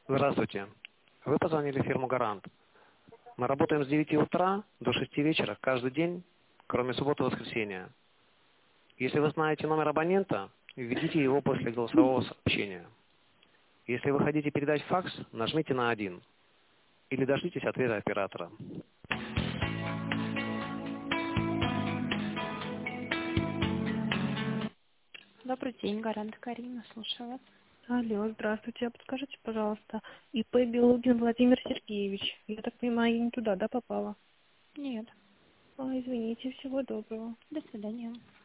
Здравствуйте. Вы позвонили в фирму «Гарант». Мы работаем с 9 утра до 6 вечера каждый день, кроме субботы и воскресенья. Если вы знаете номер абонента, введите его после голосового сообщения. Если вы хотите передать факс, нажмите на 1 или дождитесь ответа оператора. Добрый день, Гарант Карина, слушаю вас. Алло, здравствуйте. А подскажите, пожалуйста, ИП Белугин Владимир Сергеевич. Я так понимаю, я не туда, да, попала? Нет, Извините, всего доброго. до свидания.